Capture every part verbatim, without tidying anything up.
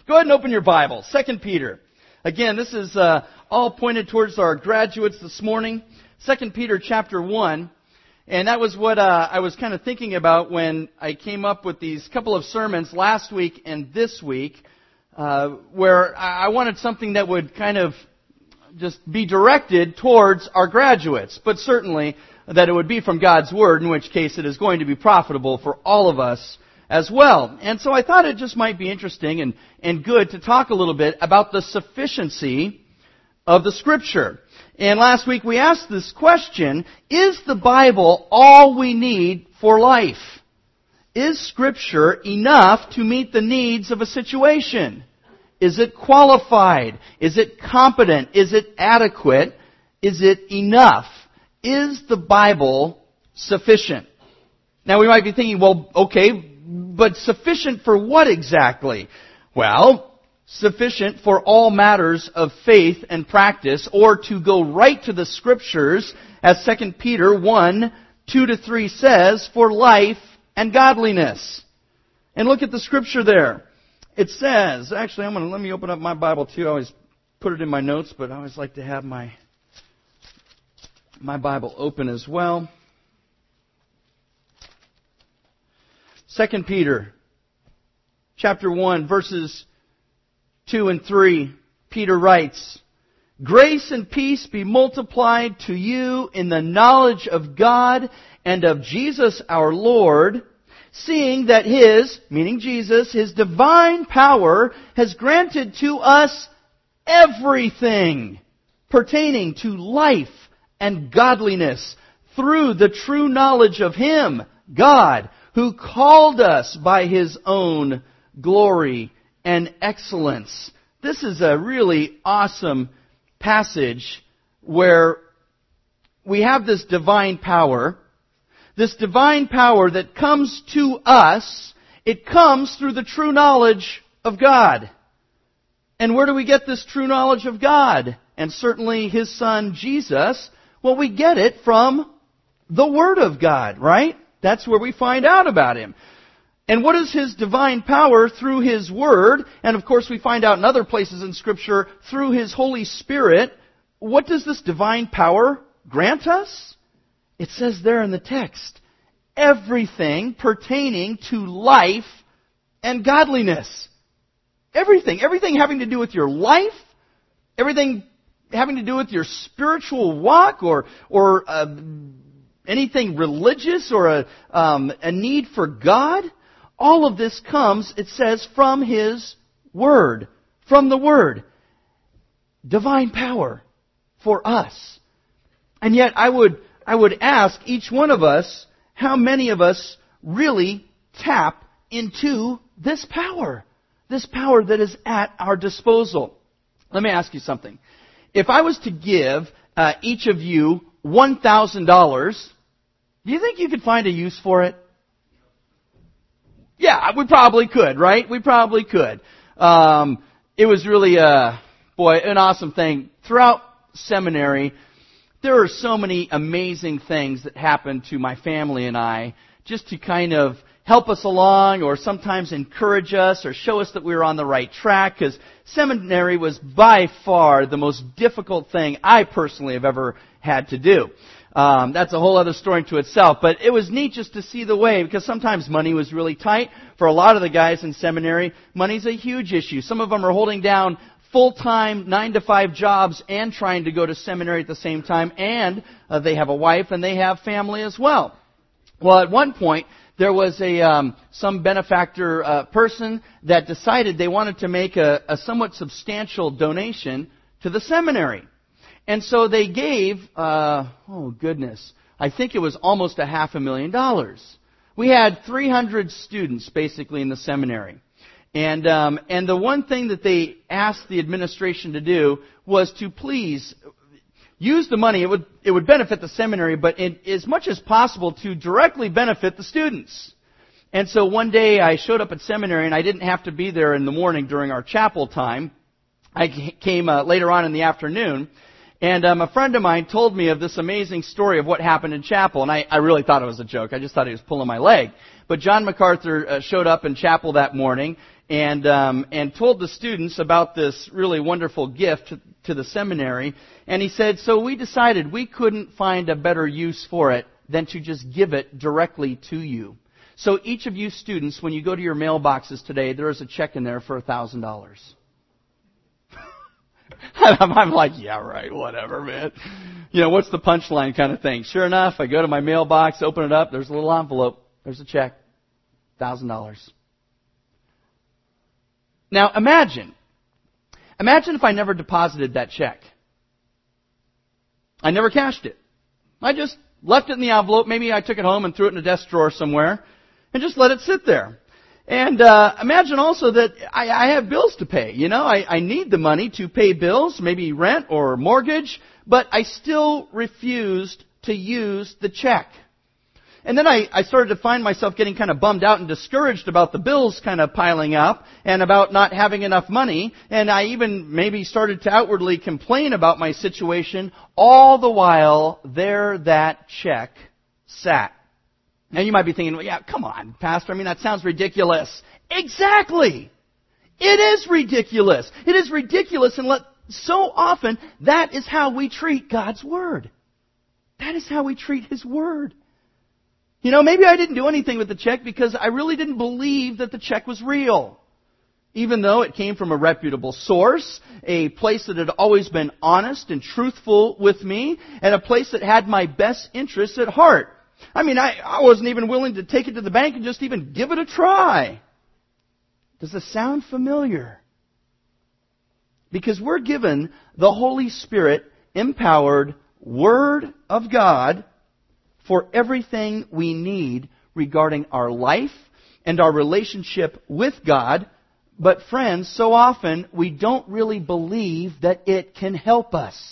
Go ahead and open your Bible. Second Peter. Again, this is uh, all pointed towards our graduates this morning. Second Peter chapter one. And that was what uh, I was kind of thinking about when I came up with these couple of sermons last week and this week, uh, where I wanted something that would kind of just be directed towards our graduates, but certainly that it would be from God's Word, in which case it is going to be profitable for all of us as well. And so I thought it just might be interesting and, and good to talk a little bit about the sufficiency of the Scripture. And last week we asked this question, is the Bible all we need for life? Is Scripture enough to meet the needs of a situation? Is it qualified? Is it competent? Is it adequate? Is it enough? Is the Bible sufficient? Now we might be thinking, well, okay, but sufficient for what exactly? Well, sufficient for all matters of faith and practice, or to go right to the Scriptures, as Second Peter one, two to three says, for life and godliness. And look at the Scripture there. It says, actually I'm going to, let me open up my Bible too. I always put it in my notes, but I always like to have my, my Bible open as well. Second Peter, chapter one, verses two and three, Peter writes, grace and peace be multiplied to you in the knowledge of God and of Jesus our Lord, seeing that His, meaning Jesus, His divine power has granted to us everything pertaining to life and godliness through the true knowledge of Him, God, who called us by His own glory and excellence. This is a really awesome passage where we have this divine power, this divine power that comes to us. It comes through the true knowledge of God. And where do we get this true knowledge of God? And certainly His Son, Jesus. Well, we get it from the Word of God, right? That's where we find out about Him. And what is His divine power? Through His Word. And of course we find out in other places in Scripture through His Holy Spirit. What does this divine power grant us? It says there in the text, everything pertaining to life and godliness. Everything. Everything having to do with your life. Everything having to do with your spiritual walk or, or, uh, anything religious or a, um, a need for God, all of this comes, it says, from His Word. From the Word. Divine power for us. And yet I would, I would ask each one of us, how many of us really tap into this power? This power that is at our disposal. Let me ask you something. If I was to give uh, each of you one thousand dollars, do you think you could find a use for it? Yeah, we probably could, right? We probably could. Um, it was really, uh, boy, an awesome thing. Throughout seminary, there are so many amazing things that happened to my family and I, just to kind of help us along, or sometimes encourage us, or show us that we were on the right track, because seminary was by far the most difficult thing I personally have ever had to do. Um, that's a whole other story to itself, but it was neat just to see the way, because sometimes money was really tight. For a lot of the guys in seminary, money's a huge issue. Some of them are holding down full-time, nine to five jobs and trying to go to seminary at the same time, and uh, they have a wife and they have family as well. Well, at one point, there was a um, some benefactor uh, person that decided they wanted to make a, a somewhat substantial donation to the seminary. And so they gave, uh, oh goodness, I think it was almost a half a million dollars. We had three hundred students basically in the seminary. And um, and the one thing that they asked the administration to do was to please use the money. It would it would benefit the seminary, but in, as much as possible to directly benefit the students. And so one day I showed up at seminary, and I didn't have to be there in the morning during our chapel time. I came uh, later on in the afternoon. And um, a friend of mine told me of this amazing story of what happened in chapel, and I, I really thought it was a joke. I just thought he was pulling my leg. But John MacArthur uh, showed up in chapel that morning and um, and told the students about this really wonderful gift to, to the seminary. And he said, so we decided we couldn't find a better use for it than to just give it directly to you. So each of you students, when you go to your mailboxes today, there is a check in there for one thousand dollars. I'm like, yeah, right, whatever, man. You know, what's the punchline kind of thing? Sure enough, I go to my mailbox, open it up, there's a little envelope, there's a check, one thousand dollars. Now, imagine, imagine if I never deposited that check. I never cashed it. I just left it in the envelope. Maybe I took it home and threw it in a desk drawer somewhere and just let it sit there. And uh, imagine also that I, I have bills to pay. You know, I, I need the money to pay bills, maybe rent or mortgage, but I still refused to use the check. And then I, I started to find myself getting kind of bummed out and discouraged about the bills kind of piling up and about not having enough money. And I even maybe started to outwardly complain about my situation. All the while, there that check sat. Now you might be thinking, well, yeah, come on, Pastor. I mean, that sounds ridiculous. Exactly. It is ridiculous. It is ridiculous, and let, so often that is how we treat God's Word. That is how we treat His Word. You know, maybe I didn't do anything with the check because I really didn't believe that the check was real. Even though it came from a reputable source, a place that had always been honest and truthful with me, and a place that had my best interests at heart. I mean, I, I wasn't even willing to take it to the bank and just even give it a try. Does this sound familiar? Because we're given the Holy Spirit empowered Word of God for everything we need regarding our life and our relationship with God. But friends, so often we don't really believe that it can help us.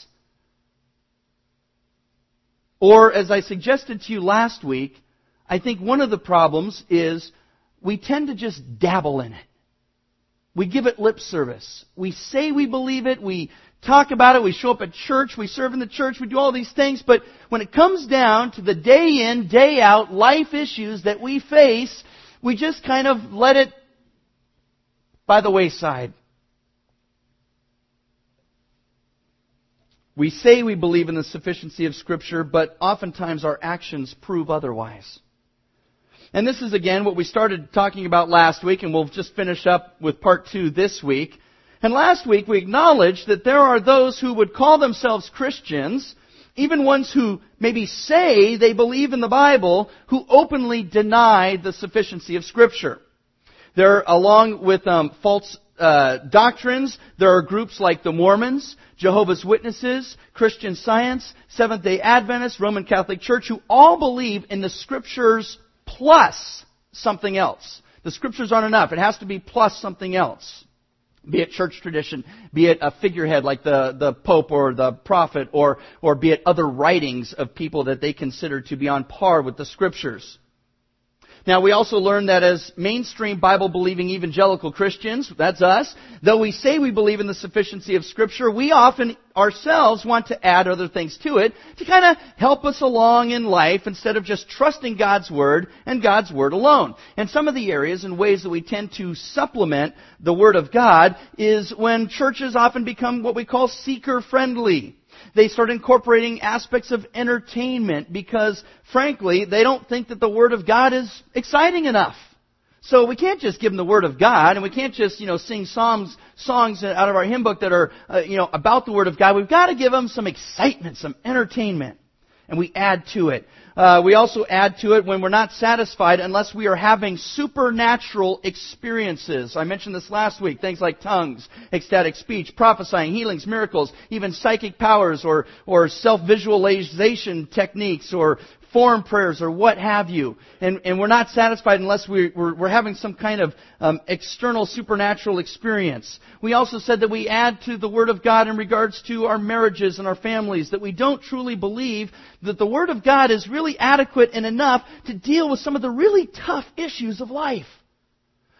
Or, as I suggested to you last week, I think one of the problems is we tend to just dabble in it. We give it lip service. We say we believe it. We talk about it. We show up at church. We serve in the church. We do all these things. But when it comes down to the day in, day out life issues that we face, we just kind of let it by the wayside. We say we believe in the sufficiency of Scripture, but oftentimes our actions prove otherwise. And this is, again, what we started talking about last week, and we'll just finish up with part two this week. And last week we acknowledged that there are those who would call themselves Christians, even ones who maybe say they believe in the Bible, who openly deny the sufficiency of Scripture. There, along with um, false uh, doctrines, there are groups like the Mormons, Jehovah's Witnesses, Christian Science, Seventh-day Adventists, Roman Catholic Church, who all believe in the Scriptures plus something else. The Scriptures aren't enough. It has to be plus something else. Be it church tradition, be it a figurehead like the, the Pope or the prophet, or, or be it other writings of people that they consider to be on par with the Scriptures. Now, we also learn that as mainstream Bible-believing evangelical Christians, that's us, though we say we believe in the sufficiency of Scripture, we often ourselves want to add other things to it to kind of help us along in life instead of just trusting God's Word and God's Word alone. And some of the areas and ways that we tend to supplement the Word of God is when churches often become what we call seeker-friendly. They start incorporating aspects of entertainment because, frankly, they don't think that the Word of God is exciting enough. So we can't just give them the Word of God, and we can't just, you know, sing songs, songs out of our hymn book that are, uh, you know, about the Word of God. We've got to give them some excitement, some entertainment, and we add to it. Uh, we also add to it when we're not satisfied unless we are having supernatural experiences. I mentioned this last week. Things like tongues, ecstatic speech, prophesying, healings, miracles, even psychic powers or, or self-visualization techniques or form prayers or what have you. And, and we're not satisfied unless we, we're, we're having some kind of um, external supernatural experience. We also said that we add to the Word of God in regards to our marriages and our families, that we don't truly believe that the Word of God is really adequate and enough to deal with some of the really tough issues of life.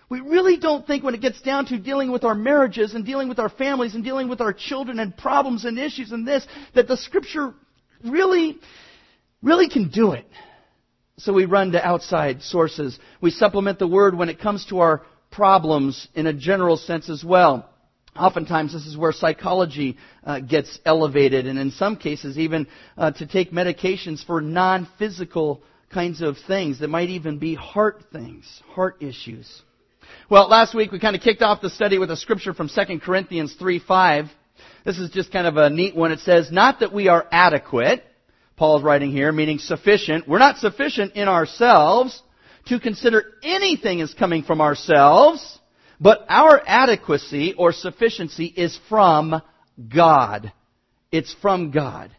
We really don't think when it gets down to dealing with our marriages and dealing with our families and dealing with our children and problems and issues and this, that the Scripture really, really can do it. So we run to outside sources. We supplement the Word when it comes to our problems in a general sense as well. Oftentimes this is where psychology uh, gets elevated, and in some cases even uh, to take medications for non-physical kinds of things that might even be heart things, heart issues. Well, last week we kind of kicked off the study with a scripture from Second Corinthians three five. This is just kind of a neat one. It says, "Not that we are adequate," Paul's writing here, meaning sufficient. We're not sufficient in ourselves to consider anything as coming from ourselves, but our adequacy or sufficiency is from God. It's from God.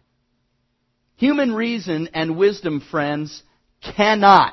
Human reason and wisdom, friends, cannot,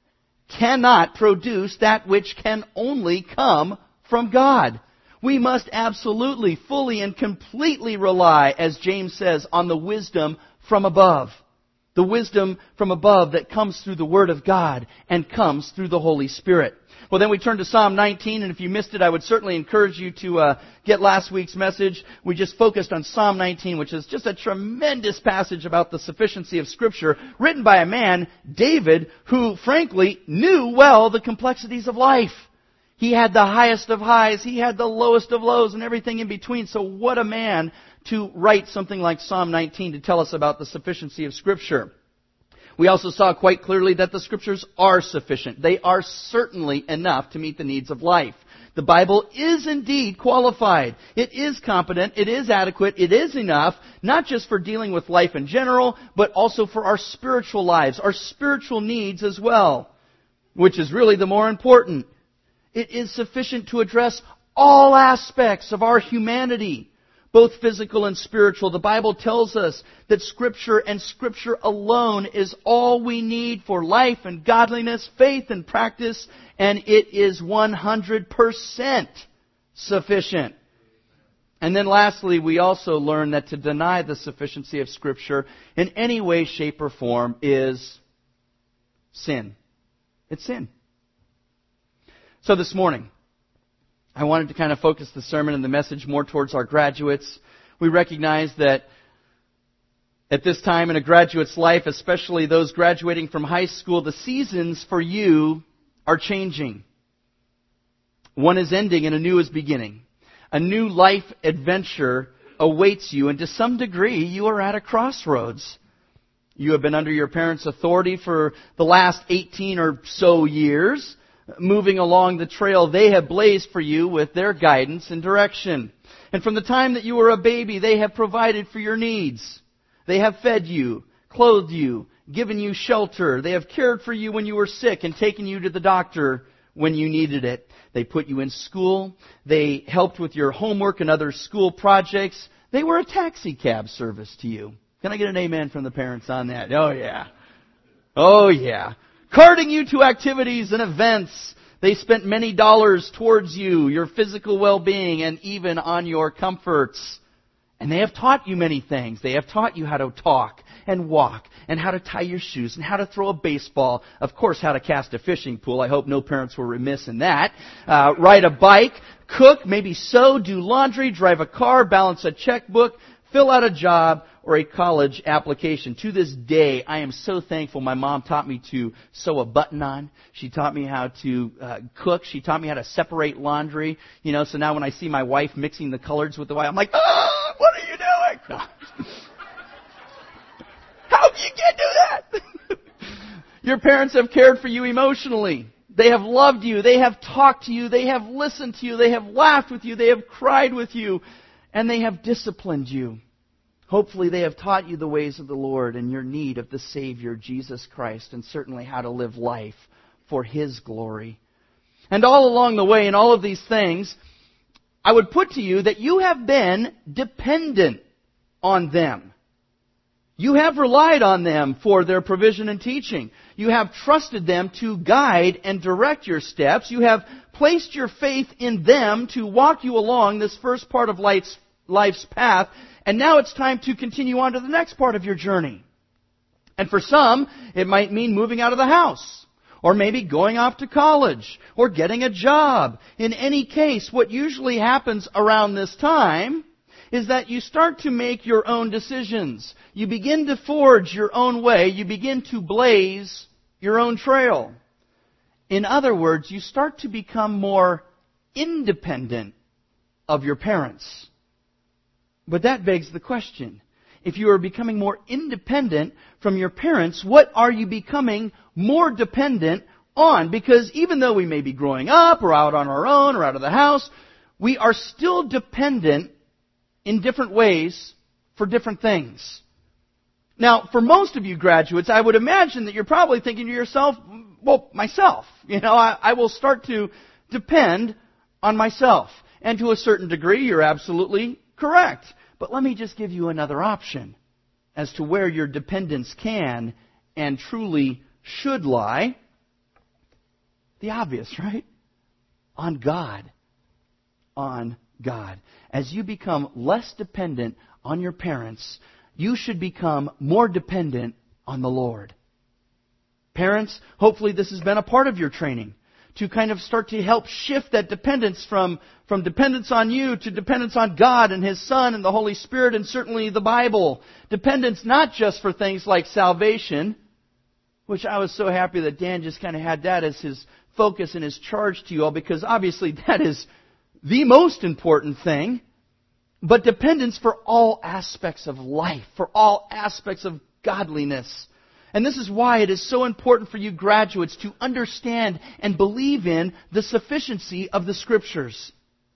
cannot produce that which can only come from God. We must absolutely, fully, and completely rely, as James says, on the wisdom from above. The wisdom from above that comes through the Word of God and comes through the Holy Spirit. Well, then we turn to Psalm nineteen, and if you missed it, I would certainly encourage you to uh, get last week's message. We just focused on Psalm nineteen, which is just a tremendous passage about the sufficiency of Scripture, written by a man, David, who, frankly, knew well the complexities of life. He had the highest of highs, he had the lowest of lows, and everything in between. So what a man to write something like Psalm nineteen to tell us about the sufficiency of Scripture. We also saw quite clearly that the Scriptures are sufficient. They are certainly enough to meet the needs of life. The Bible is indeed qualified. It is competent. It is adequate. It is enough, not just for dealing with life in general, but also for our spiritual lives, our spiritual needs as well, which is really the more important. It is sufficient to address all aspects of our humanity, both physical and spiritual. The Bible tells us that Scripture and Scripture alone is all we need for life and godliness, faith and practice, and it is one hundred percent sufficient. And then lastly, we also learn that to deny the sufficiency of Scripture in any way, shape, or form is sin. It's sin. So this morning, I wanted to kind of focus the sermon and the message more towards our graduates. We recognize that at this time in a graduate's life, especially those graduating from high school, the seasons for you are changing. One is ending and a new is beginning. A new life adventure awaits you, and to some degree, you are at a crossroads. You have been under your parents' authority for the last eighteen or so years, moving along the trail they have blazed for you with their guidance and direction. And from the time that you were a baby, they have provided for your needs. They have fed you, clothed you, given you shelter. They have cared for you when you were sick and taken you to the doctor when you needed it. They put you in school. They helped with your homework and other school projects. They were a taxi cab service to you. Can I get an amen from the parents on that? Oh, yeah. Oh, yeah. Carting you to activities and events. They spent many dollars towards you, your physical well-being, and even on your comforts. And they have taught you many things. They have taught you how to talk and walk and how to tie your shoes and how to throw a baseball. Of course, how to cast a fishing pool. I hope no parents were remiss in that. Uh, ride a bike, cook, maybe sew, do laundry, drive a car, balance a checkbook, fill out a job, or a college application. To this day, I am so thankful my mom taught me to sew a button on. She taught me how to uh, cook. She taught me how to separate laundry. You know, so now when I see my wife mixing the colors with the white, I'm like, ah, what are you doing? How you can't do that? Your parents have cared for you emotionally. They have loved you. They have talked to you. They have listened to you. They have laughed with you. They have cried with you. And they have disciplined you. Hopefully they have taught you the ways of the Lord and your need of the Savior, Jesus Christ, and certainly how to live life for His glory. And all along the way in all of these things, I would put to you that you have been dependent on them. You have relied on them for their provision and teaching. You have trusted them to guide and direct your steps. You have placed your faith in them to walk you along this first part of life's, life's path. And now it's time to continue on to the next part of your journey. And for some, it might mean moving out of the house. or maybe going off to college, or getting a job. In any case, what usually happens around this time is that you start to make your own decisions. You begin to forge your own way. You begin to blaze your own trail. In other words, you start to become more independent of your parents. But that begs the question. If you are becoming more independent from your parents, what are you becoming more dependent on? Because even though we may be growing up or out on our own or out of the house, we are still dependent in different ways for different things. Now, for most of you graduates, I would imagine that you're probably thinking to yourself, well, myself. You know, I, I will start to depend on myself. And to a certain degree, you're absolutely correct. But let me just give you another option as to where your dependence can and truly should lie. The obvious, right? On God. On God. As you become less dependent on your parents, you should become more dependent on the Lord. Parents, hopefully this has been a part of your training to kind of start to help shift that dependence from, from dependence on you to dependence on God and His Son and the Holy Spirit and certainly the Bible. Dependence not just for things like salvation, which I was so happy that Dan just kind of had that as his focus and his charge to you all, because obviously that is the most important thing, but dependence for all aspects of life, for all aspects of godliness. And this is why it is so important for you graduates to understand and believe in the sufficiency of the Scriptures.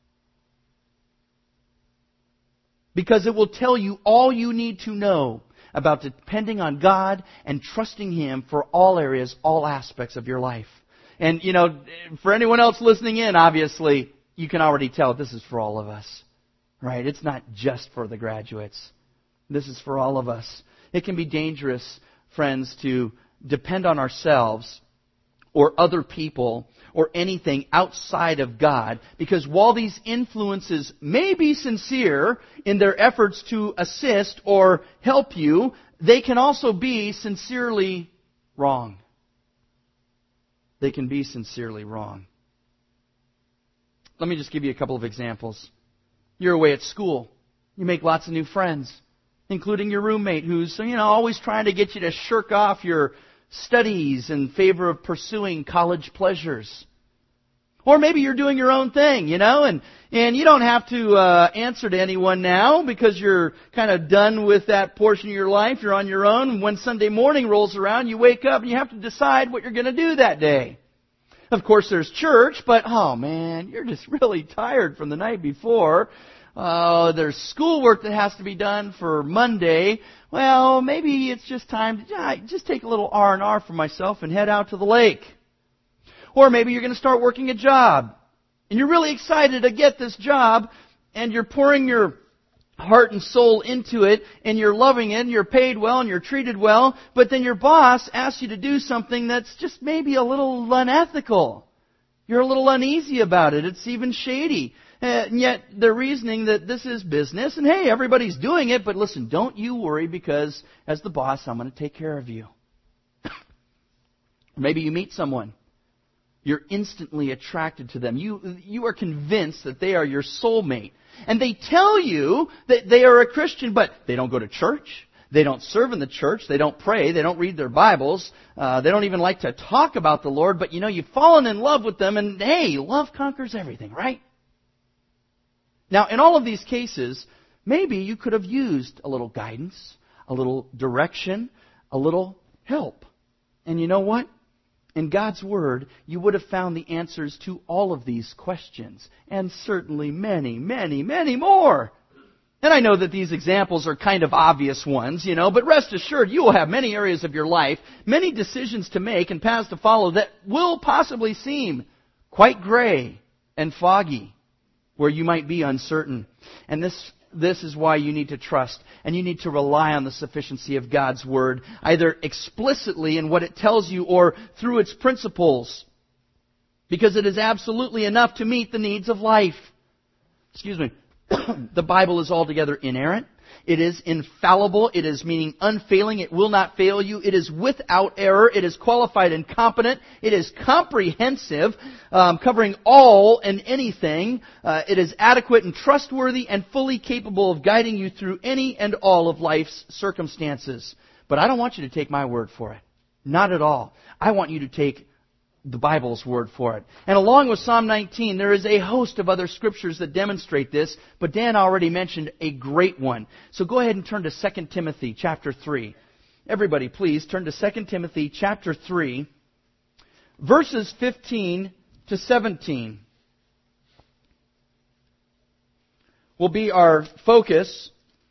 Because it will tell you all you need to know about depending on God and trusting Him for all areas, all aspects of your life. And, you know, for anyone else listening in, obviously, you can already tell this is for all of us. Right? It's not just for the graduates. This is for all of us. It can be dangerous, friends, to depend on ourselves or other people or anything outside of God, because while these influences may be sincere in their efforts to assist or help you, they can also be sincerely wrong. They can be sincerely wrong. Let me just give you a couple of examples. You're away at school. You make lots of new friends, including your roommate who's, you know, always trying to get you to shirk off your studies in favor of pursuing college pleasures. Or maybe you're doing your own thing, you know, and, and you don't have to uh, answer to anyone now because you're kind of done with that portion of your life. You're on your own. And when Sunday morning rolls around, you wake up and you have to decide what you're going to do that day. Of course, there's church, but, oh man, you're just really tired from the night before. Uh, there's schoolwork that has to be done for Monday. Well, maybe it's just time to yeah, just take a little R and R for myself and head out to the lake. Or maybe you're going to start working a job, and you're really excited to get this job, and you're pouring your heart and soul into it, and you're loving it, and you're paid well, and you're treated well, but then your boss asks you to do something that's just maybe a little unethical. You're a little uneasy about it. It's even shady. And yet they're reasoning that this is business, and hey, everybody's doing it, but listen, don't you worry, because as the boss, I'm going to take care of you. Maybe you meet someone. You're instantly attracted to them. You, you are convinced that they are your soulmate. And they tell you that they are a Christian, but they don't go to church. They don't serve in the church. They don't pray. They don't read their Bibles. Uh, they don't even like to talk about the Lord. But, you know, you've fallen in love with them, and hey, love conquers everything, right? Now, in all of these cases, maybe you could have used a little guidance, a little direction, a little help. And you know what? In God's Word, you would have found the answers to all of these questions, and certainly many, many, many more. And I know that these examples are kind of obvious ones, you know, but rest assured you will have many areas of your life, many decisions to make and paths to follow that will possibly seem quite gray and foggy, where you might be uncertain. And this This is why you need to trust and you need to rely on the sufficiency of God's Word, either explicitly in what it tells you or through its principles, because it is absolutely enough to meet the needs of life. Excuse me. The Bible is altogether inerrant. It is infallible. It is meaning unfailing. It will not fail you. It is without error. It is qualified and competent. It is comprehensive, um, covering all and anything. Uh, it is adequate and trustworthy and fully capable of guiding you through any and all of life's circumstances. But I don't want you to take my word for it. Not at all. I want you to take the Bible's word for it. And along with Psalm nineteen, there is a host of other scriptures that demonstrate this, but Dan already mentioned a great one. So go ahead and turn to Second Timothy chapter three. Everybody, please turn to Second Timothy chapter three, verses fifteen to seventeen. Will be our focus.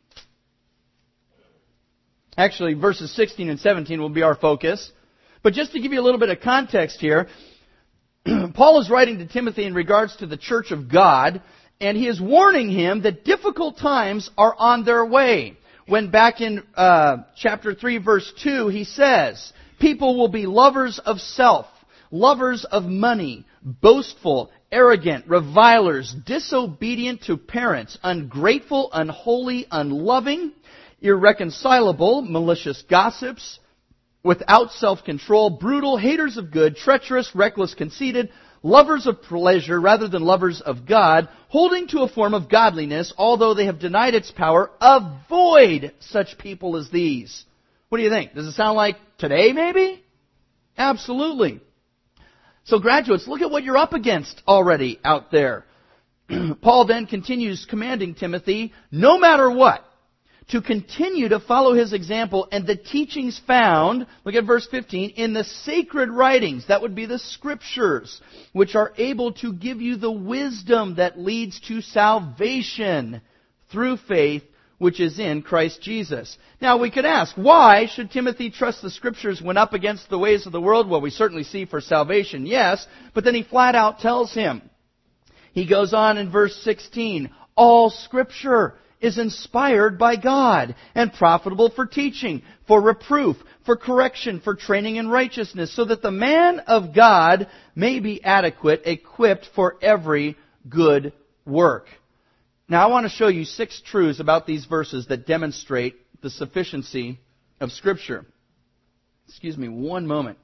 Actually, verses sixteen and seventeen will be our focus. But just to give you a little bit of context here, Paul is writing to Timothy in regards to the church of God, and he is warning him that difficult times are on their way. When back in uh, chapter three, verse two, he says, people will be lovers of self, lovers of money, boastful, arrogant, revilers, disobedient to parents, ungrateful, unholy, unloving, irreconcilable, malicious gossips, without self-control, brutal, haters of good, treacherous, reckless, conceited, lovers of pleasure rather than lovers of God, holding to a form of godliness, although they have denied its power. Avoid such people as these. What do you think? Does it sound like today, maybe? Absolutely. So graduates, look at what you're up against already out there. Paul then continues commanding Timothy, no matter what, to continue to follow his example and the teachings found, look at verse fifteen, in the sacred writings, that would be the scriptures, which are able to give you the wisdom that leads to salvation through faith, which is in Christ Jesus. Now we could ask, why should Timothy trust the scriptures when up against the ways of the world? Well, we certainly see for salvation, yes, but then he flat out tells him. He goes on in verse sixteen, all scripture is inspired by God and profitable for teaching, for reproof, for correction, for training in righteousness, so that the man of God may be adequate, equipped for every good work. Now I want to show you six truths about these verses that demonstrate the sufficiency of Scripture. Excuse me one moment.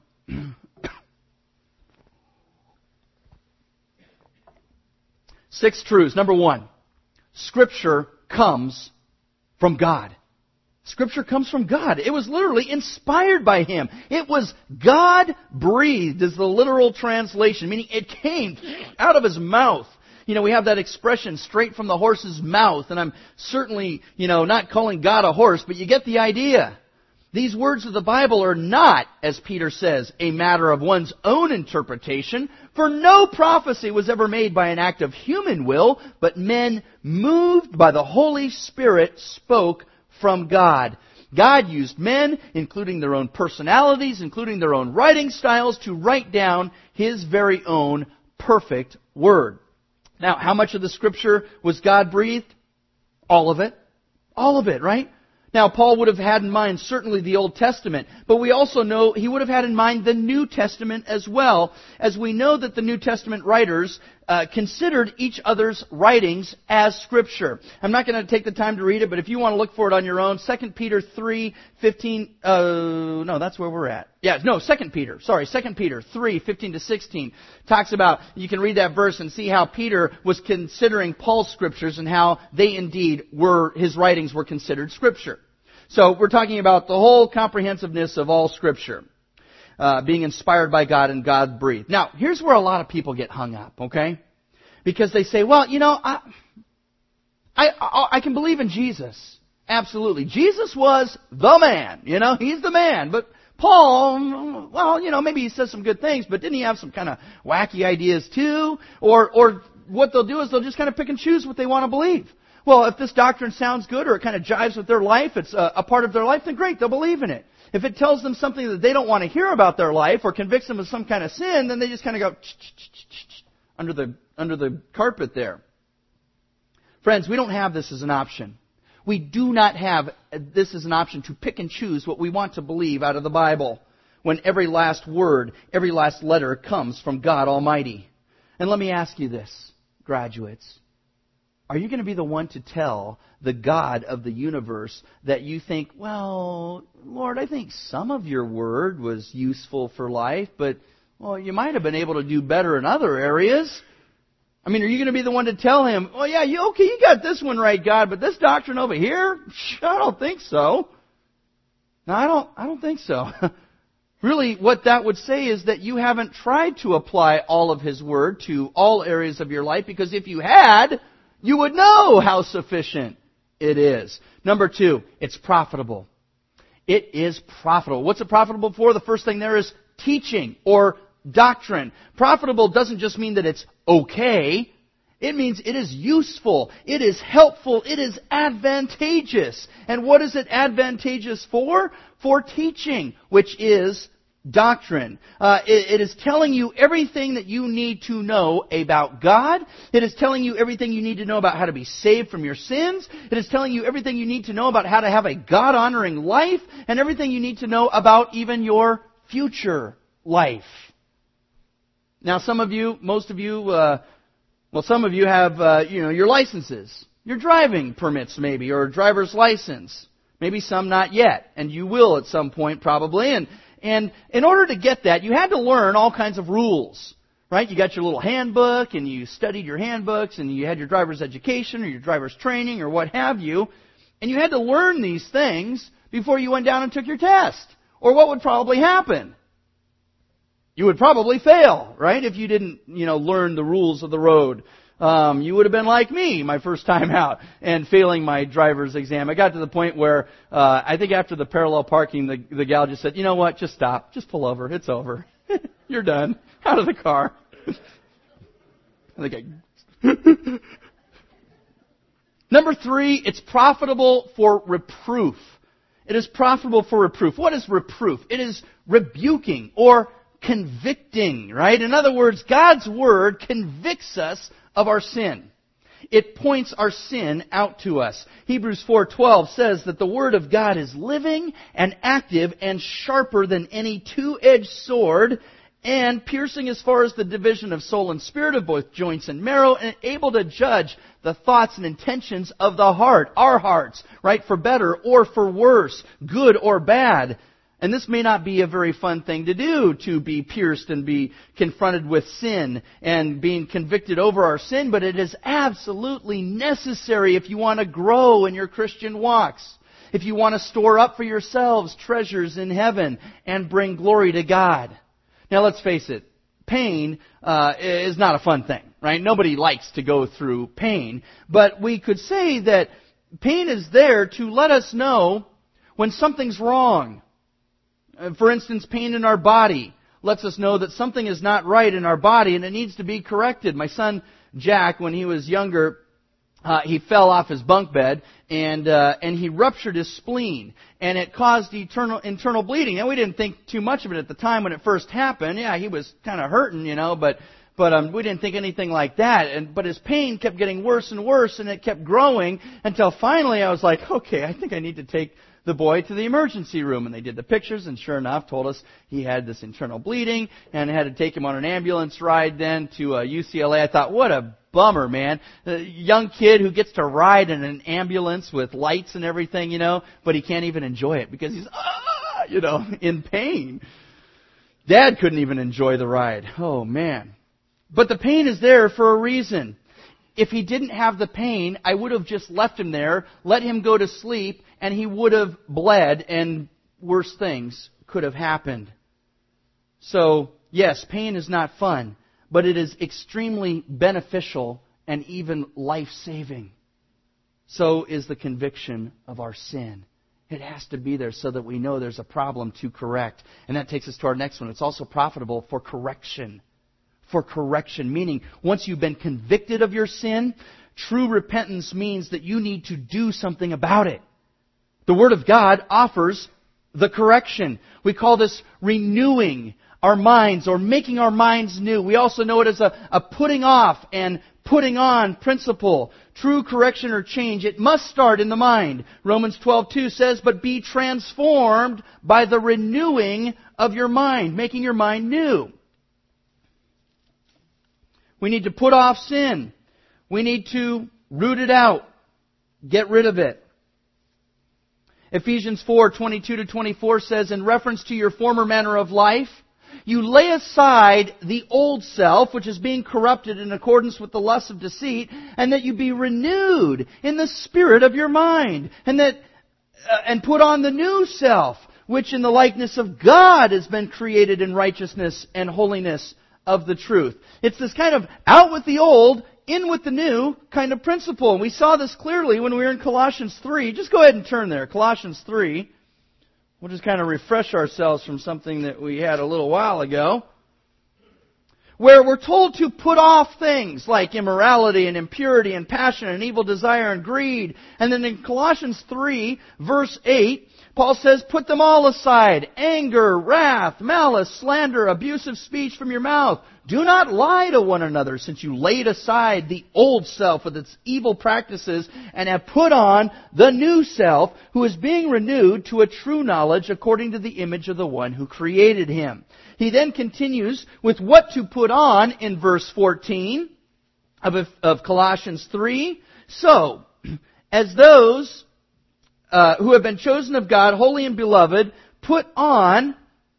Six truths. Number one, Scripture comes from God. Scripture comes from God. It was literally inspired by Him. It was God-breathed is the literal translation, meaning it came out of His mouth. You know, we have that expression, straight from the horse's mouth, and I'm certainly, you know, not calling God a horse, but you get the idea. These words of the Bible are not, as Peter says, a matter of one's own interpretation, for no prophecy was ever made by an act of human will, but men moved by the Holy Spirit spoke from God. God used men, including their own personalities, including their own writing styles, to write down His very own perfect Word. Now, how much of the Scripture was God-breathed? All of it. All of it, right? Now, Paul would have had in mind certainly the Old Testament, but we also know he would have had in mind the New Testament as well, as we know that the New Testament writers uh, considered each other's writings as Scripture. I'm not going to take the time to read it, but if you want to look for it on your own, Second Peter three fifteen, uh, no, that's where we're at. Yeah, no, Second Peter, sorry, Second Peter three fifteen to sixteen talks about, you can read that verse and see how Peter was considering Paul's Scriptures and how they indeed were, his writings were considered Scripture. So we're talking about the whole comprehensiveness of all Scripture, uh, being inspired by God and God-breathed. Now, here's where a lot of people get hung up, okay? Because they say, well, you know, I, I, I, I can believe in Jesus. Absolutely. Jesus was the man, you know, He's the man. But Paul, well, you know, maybe he says some good things, but didn't he have some kind of wacky ideas too? Or, or what they'll do is they'll just kind of pick and choose what they want to believe. Well, if this doctrine sounds good or it kind of jives with their life, it's a, a part of their life, then great, they'll believe in it. If it tells them something that they don't want to hear about their life or convicts them of some kind of sin, then they just kind of go under the under the carpet there. Friends, we don't have this as an option. We do not have this as an option to pick and choose what we want to believe out of the Bible when every last word, every last letter comes from God Almighty. And let me ask you this, graduates. are you going to be the one to tell the God of the universe that you think, well, Lord, I think some of your word was useful for life, but, well, you might have been able to do better in other areas? I mean, are you going to be the one to tell him, oh, yeah, you okay, you got this one right, God, but this doctrine over here, I don't think so. No, I don't, I don't think so. Really, what that would say is that you haven't tried to apply all of His Word to all areas of your life, because if you had, you would know how sufficient it is. Number two, it's profitable. It is profitable. What's it profitable for? The first thing there is teaching or doctrine. Profitable doesn't just mean that it's okay. It means it is useful. It is helpful. It is advantageous. And what is it advantageous for? For teaching, which is doctrine. Uh, it, it is telling you everything that you need to know about God. It is telling you everything you need to know about how to be saved from your sins. It is telling you everything you need to know about how to have a God-honoring life, and everything you need to know about even your future life. Now, some of you, most of you, uh, well, some of you have, uh, you know, your licenses, your driving permits maybe, or a driver's license. Maybe some not yet, and you will at some point probably. And and in order to get that, you had to learn all kinds of rules, right? You got your little handbook, and you studied your handbooks, and you had your driver's education or your driver's training or what have you, and you had to learn these things before you went down and took your test. Or what would probably happen? You would probably fail, right? If you didn't, you know, learn the rules of the road. Um, you would have been like me my first time out and failing my driver's exam. I got to the point where uh, I think after the parallel parking, the, the gal just said, you know what, just stop. Just pull over. It's over. You're done. Out of the car. I think I... Number three, it's profitable for reproof. It is profitable for reproof. What is reproof? It is rebuking or convicting, right? In other words, God's Word convicts us of our sin. It points our sin out to us. Hebrews four twelve says that the Word of God is living and active and sharper than any two-edged sword, and piercing as far as the division of soul and spirit, of both joints and marrow, and able to judge the thoughts and intentions of the heart, our hearts, right? For better or for worse, good or bad. And this may not be a very fun thing to do, to be pierced and be confronted with sin and being convicted over our sin, but it is absolutely necessary if you want to grow in your Christian walks, if you want to store up for yourselves treasures in heaven and bring glory to God. Now let's face it, pain uh, is not a fun thing, right? Nobody likes to go through pain, but we could say that pain is there to let us know when something's wrong. For instance, pain in our body lets us know that something is not right in our body and it needs to be corrected. My son Jack, when he was younger, uh, he fell off his bunk bed and uh, and he ruptured his spleen, and it caused eternal, internal bleeding. And we didn't think too much of it at the time when it first happened. Yeah, he was kind of hurting, you know, but but um, we didn't think anything like that. And but his pain kept getting worse and worse, and it kept growing until finally I was like, okay, I think I need to take the boy to the emergency room. And they did the pictures, and sure enough told us he had this internal bleeding, and had to take him on an ambulance ride then to uh, U C L A. I thought, what a bummer, man. A young kid who gets to ride in an ambulance with lights and everything, you know, but he can't even enjoy it because he's, ah, you know, in pain. Dad couldn't even enjoy the ride. Oh, man. But the pain is there for a reason. If he didn't have the pain, I would have just left him there, let him go to sleep, and he would have bled, and worse things could have happened. So, yes, pain is not fun, but it is extremely beneficial and even life-saving. So is the conviction of our sin. It has to be there so that we know there's a problem to correct. And that takes us to our next one. It's also profitable for correction. For correction, meaning once you've been convicted of your sin, true repentance means that you need to do something about it. The Word of God offers the correction. We call this renewing our minds or making our minds new. We also know it as a, a putting off and putting on principle. True correction or change, it must start in the mind. Romans twelve two says, but be transformed by the renewing of your mind, making your mind new. We need to put off sin. We need to Root it out. Get rid of it. Ephesians four, twenty-two to twenty-four says, in reference to your former manner of life, you lay aside the old self, which is being corrupted in accordance with the lust of deceit, and that you be renewed in the spirit of your mind, and that uh, and put on the new self, which in the likeness of God has been created in righteousness and holiness of the truth. It's this kind of out with the old, in with the new kind of principle. And we saw this clearly when we were in Colossians three. Just go ahead and turn there. Colossians three. We'll just kind of refresh ourselves from something that we had a little while ago, where we're told to put off things like immorality and impurity and passion and evil desire and greed. And then in Colossians three, verse eight, Paul says, put them all aside. Anger, wrath, malice, slander, abusive speech from your mouth. Do not lie to one another, since you laid aside the old self with its evil practices and have put on the new self, who is being renewed to a true knowledge according to the image of the one who created him. He then continues with what to put on in verse fourteen of, of Colossians three. So, as those Uh, who have been chosen of God, holy and beloved, put on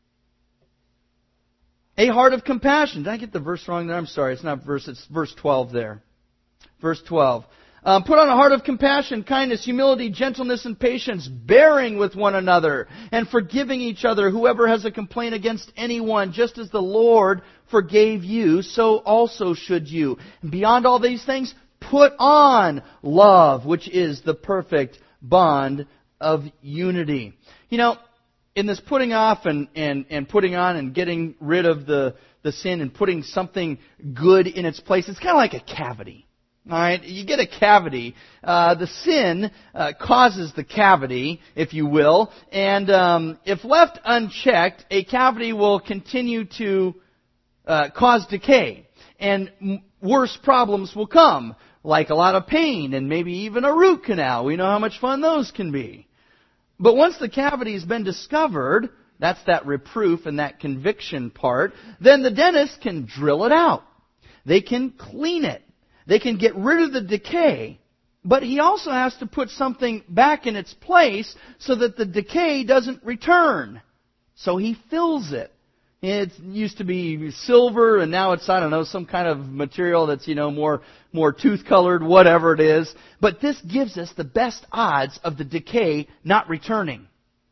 a heart of compassion. Did I get the verse wrong there? I'm sorry, it's not verse, it's verse twelve there. Verse twelve. Um, put on a heart of compassion, kindness, humility, gentleness, and patience, bearing with one another, and forgiving each other, whoever has a complaint against anyone, just as the Lord forgave you, so also should you. And beyond all these things, put on love, which is the perfect bond of unity. You know, in this putting off and, and, and putting on and getting rid of the, the sin and putting something good in its place, it's kind of like a cavity. Alright, you get a cavity. Uh, the sin uh, causes the cavity, if you will, and um, if left unchecked, a cavity will continue to uh, cause decay, and m- worse problems will come, like a lot of pain and maybe even a root canal. We know how much fun those can be. But once the cavity has been discovered, that's that reproof and that conviction part, then the dentist can drill it out. They can clean it. They can get rid of the decay. But he also has to put something back in its place so that the decay doesn't return. So he fills it. It used to be silver, and now it's, I don't know, some kind of material that's, you know, more more tooth-colored, whatever it is. But this gives us the best odds of the decay not returning.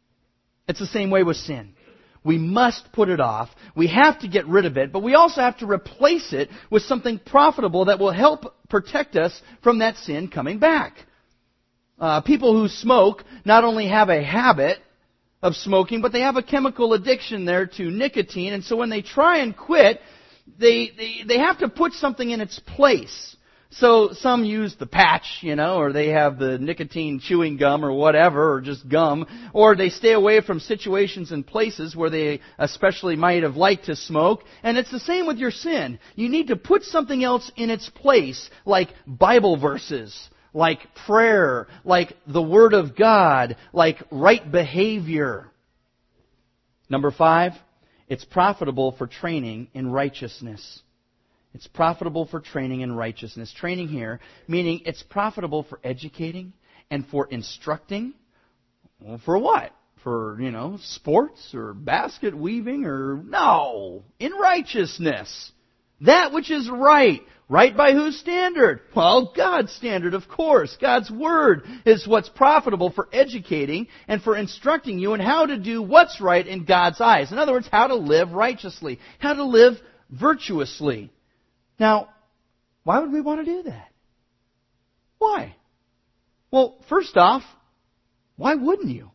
It's the same way with sin. We must put it off. We have to get rid of it, but we also have to replace it with something profitable that will help protect us from that sin coming back. Uh, people who smoke not only have a habit of smoking, but they have a chemical addiction there to nicotine, and so when they try and quit, they, they, they have to put something in its place. So some use the patch, you know, or they have the nicotine chewing gum or whatever, or just gum, or they stay away from situations and places where they especially might have liked to smoke. And it's the same with your sin. You need to put something else in its place, like Bible verses, like prayer, like the Word of God, like right behavior. Number five, it's profitable for training in righteousness. It's profitable for training in righteousness. Training here, meaning it's profitable for educating and for instructing. Well, for what? For, you know, sports or basket weaving or... No! In righteousness. That which is right. Right by whose standard? Well, God's standard, of course. God's Word is what's profitable for educating and for instructing you in how to do what's right in God's eyes. In other words, how to live righteously. How to live virtuously. Now, why would we want to do that? Why? Well, first off, why wouldn't you?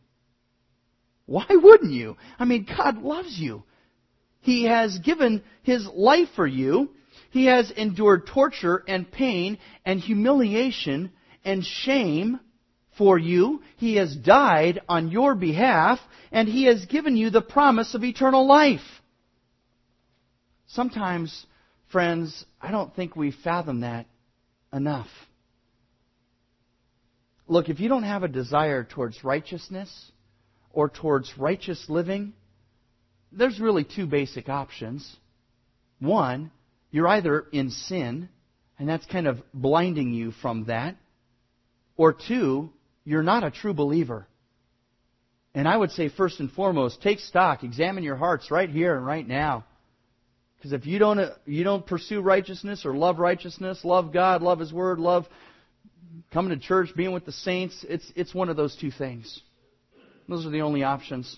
Why wouldn't you? I mean, God loves you. He has given His life for you. He has endured torture and pain and humiliation and shame for you. He has died on your behalf, and He has given you the promise of eternal life. Sometimes, friends, I don't think we fathom that enough. Look, if you don't have a desire towards righteousness or towards righteous living, there's really two basic options. One, you're either in sin and that's kind of blinding you from that. Or two, you're not a true believer. And I would say first and foremost, take stock, examine your hearts right here and right now. Because if you don't you don't pursue righteousness or love righteousness, love God, love His Word, love coming to church, being with the saints, it's it's one of those two things. Those are the only options.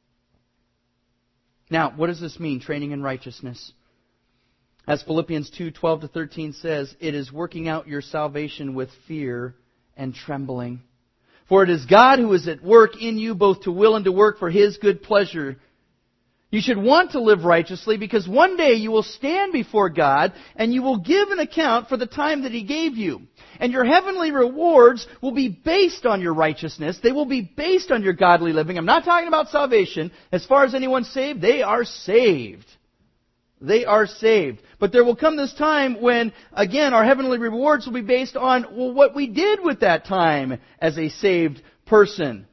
Now, what does this mean, training in righteousness? As Philippians two twelve to thirteen says, it is working out your salvation with fear and trembling. For it is God who is at work in you both to will and to work for His good pleasure. You should want to live righteously because one day you will stand before God and you will give an account for the time that He gave you. And your heavenly rewards will be based on your righteousness. They will be based on your godly living. I'm not talking about salvation. As far as anyone's saved, they are saved. They are saved. But there will come this time when, again, our heavenly rewards will be based on, well, what we did with that time as a saved person.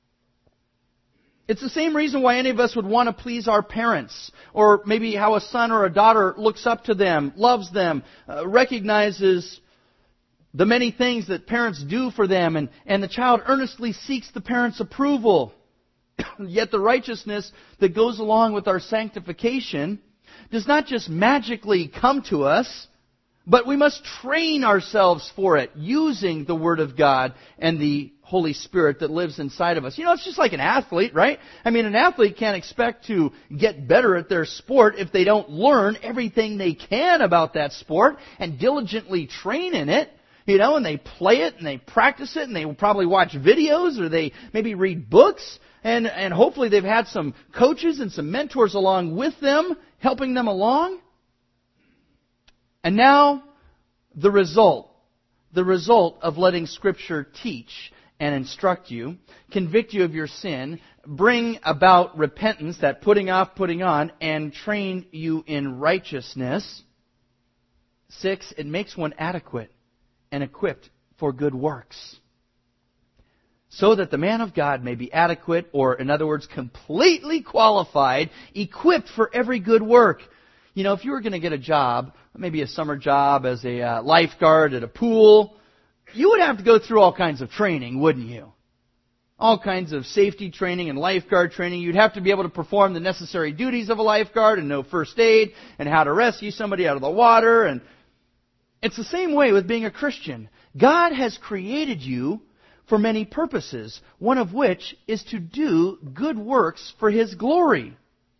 It's the same reason why any of us would want to please our parents, or maybe how a son or a daughter looks up to them, loves them, uh, recognizes the many things that parents do for them, and, and the child earnestly seeks the parents' approval. Yet the righteousness that goes along with our sanctification does not just magically come to us, but we must train ourselves for it using the Word of God and the Holy Spirit that lives inside of us. You know, it's just like an athlete, right? I mean, an athlete can't expect to get better at their sport if they don't learn everything they can about that sport and diligently train in it. You know, and they play it and they practice it and they will probably watch videos or they maybe read books. And, and hopefully they've had some coaches and some mentors along with them, helping them along. And now, the result. The result of letting Scripture teach and instruct you, convict you of your sin, bring about repentance, that putting off, putting on, and train you in righteousness. Six, it makes one adequate and equipped for good works, so that the man of God may be adequate, or in other words, completely qualified, equipped for every good work. You know, if you were going to get a job, maybe a summer job as a uh, lifeguard at a pool, you would have to go through all kinds of training, wouldn't you? All kinds of safety training and lifeguard training. You'd have to be able to perform the necessary duties of a lifeguard and know first aid and how to rescue somebody out of the water. And it's the same way with being a Christian. God has created you for many purposes, one of which is to do good works for His glory.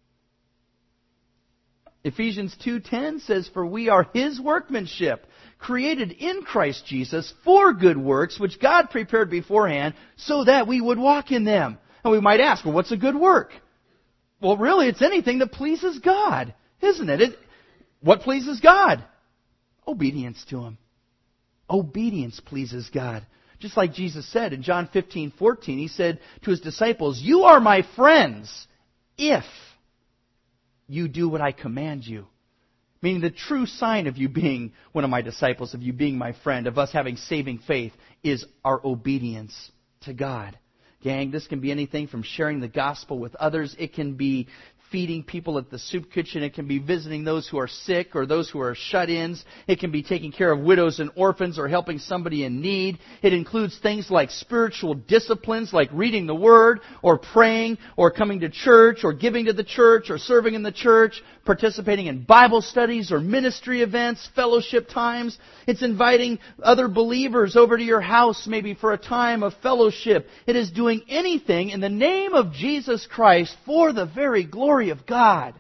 Ephesians two ten says, for we are His workmanship, created in Christ Jesus for good works, which God prepared beforehand so that we would walk in them. And we might ask, well, what's a good work? Well, really, it's anything that pleases God, isn't it? it what pleases God? Obedience to Him. Obedience pleases God. Just like Jesus said in John fifteen fourteen, He said to His disciples, you are my friends if you do what I command you. Meaning the true sign of you being one of my disciples, of you being my friend, of us having saving faith, is our obedience to God. Gang, this can be anything from sharing the gospel with others. It can be feeding people at the soup kitchen. It can be visiting those who are sick or those who are shut-ins. It can be taking care of widows and orphans or helping somebody in need. It includes things like spiritual disciplines like reading the Word or praying or coming to church or giving to the church or serving in the church, participating in Bible studies or ministry events, fellowship times. It's inviting other believers over to your house maybe for a time of fellowship. It is doing anything in the name of Jesus Christ for the very glory of God.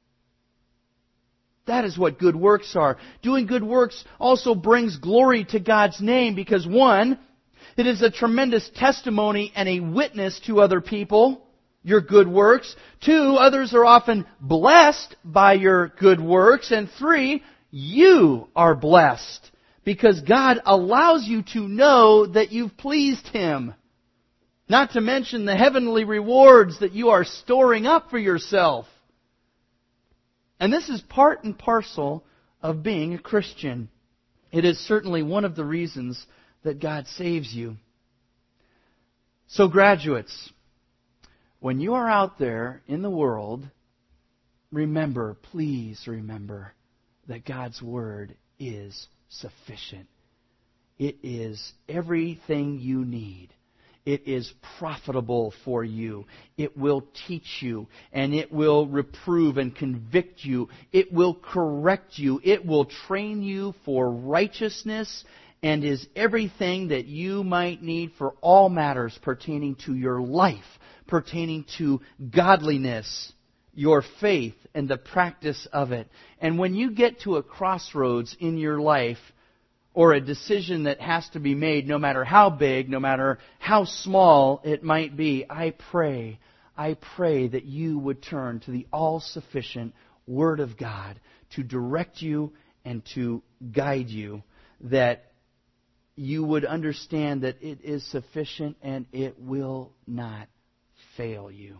That is what good works are. Doing good works also brings glory to God's name because, one, it is a tremendous testimony and a witness to other people, your good works. Two, others are often blessed by your good works. And three, you are blessed because God allows you to know that you've pleased Him. Not to mention the heavenly rewards that you are storing up for yourself. And this is part and parcel of being a Christian. It is certainly one of the reasons that God saves you. So graduates, when you are out there in the world, remember, please remember, that God's Word is sufficient. It is everything you need. It is profitable for you. It will teach you, and it will reprove and convict you. It will correct you. It will train you for righteousness, and is everything that you might need for all matters pertaining to your life, pertaining to godliness, your faith, and the practice of it. And when you get to a crossroads in your life, or a decision that has to be made, no matter how big, no matter how small it might be, I pray, I pray that you would turn to the all-sufficient Word of God to direct you and to guide you, that you would understand that it is sufficient and it will not fail you.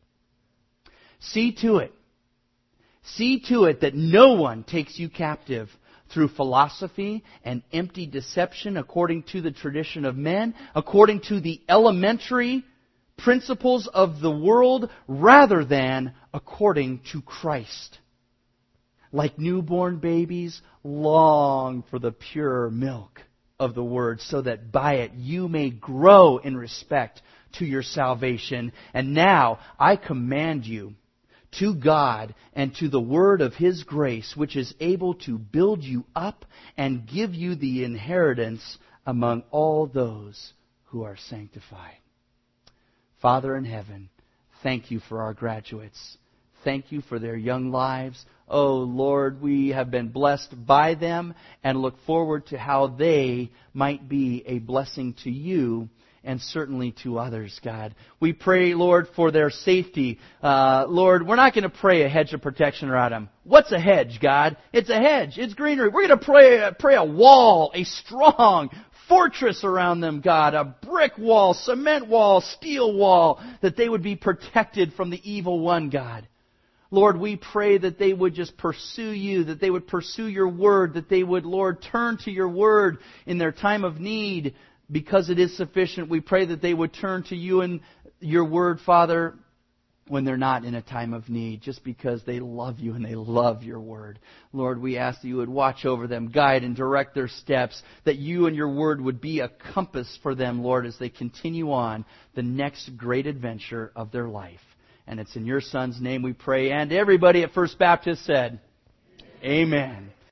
See to it. See to it that no one takes you captive through philosophy and empty deception according to the tradition of men, according to the elementary principles of the world, rather than according to Christ. Like newborn babies, long for the pure milk of the Word, so that by it you may grow in respect to your salvation. And now I command you to God and to the word of His grace, which is able to build you up and give you the inheritance among all those who are sanctified. Father in heaven, thank you for our graduates. Thank you for their young lives. Oh Lord, we have been blessed by them and look forward to how they might be a blessing to you and certainly to others, God. We pray, Lord, for their safety. Uh, Lord, we're not going to pray a hedge of protection around them. What's a hedge, God? It's a hedge. It's greenery. We're going to pray, pray a wall, a strong fortress around them, God. A brick wall, cement wall, steel wall, that they would be protected from the evil one, God. Lord, we pray that they would just pursue you, that they would pursue your word, that they would, Lord, turn to your word in their time of need, because it is sufficient. We pray that they would turn to you and your word, Father, when they're not in a time of need, just because they love you and they love your word. Lord, we ask that you would watch over them, guide and direct their steps, that you and your word would be a compass for them, Lord, as they continue on the next great adventure of their life. And it's in your Son's name we pray. And everybody at First Baptist said, Amen. Amen.